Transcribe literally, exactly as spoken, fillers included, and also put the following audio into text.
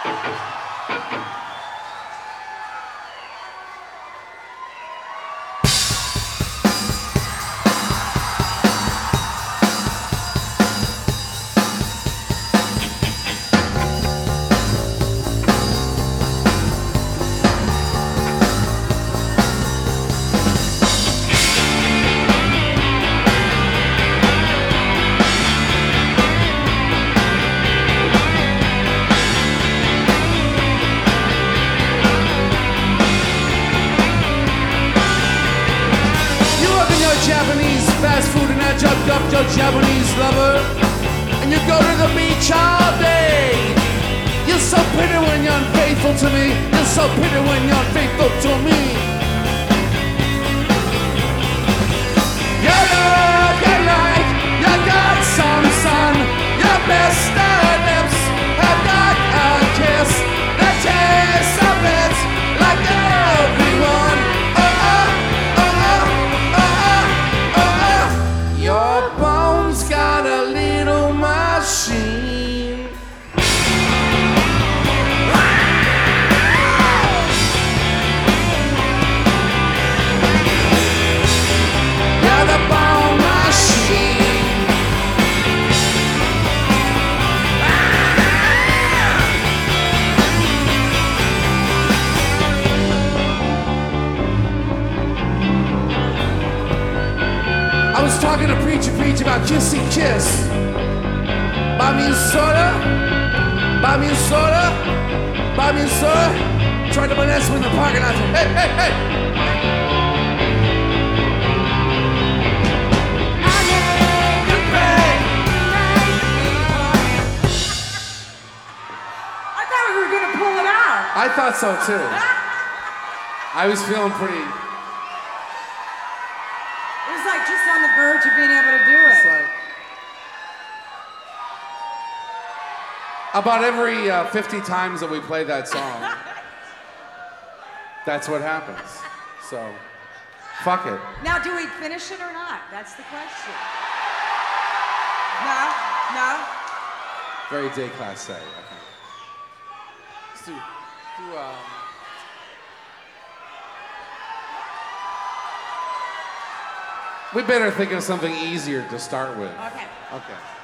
Japanese fast food and I jumped up your Japanese lover, and you go to the beach all day. You're so pretty when you're unfaithful to me. You're so pretty when you're unfaithful to me. You look like you got some sun. Your best lips have got a kiss that tastes a bit like everyone. Your bones got a little machine. You're the bone machine. I was talking to Preacher Preach about Kissy Kiss. Buy me a soda, buy me a soda, buy me a soda. Tried to finesse me in the parking lot. Hey, hey, hey! I thought we were gonna pull it out. I thought so too. I was feeling pretty. It was like just on the verge of being able to do it. It's like about every uh, fifty times that we play that song, that's what happens. So, fuck it. Now, do we finish it or not? That's the question. No? No? Very déclassé, I think. Let's do, do um... we better think of something easier to start with. Okay. Okay.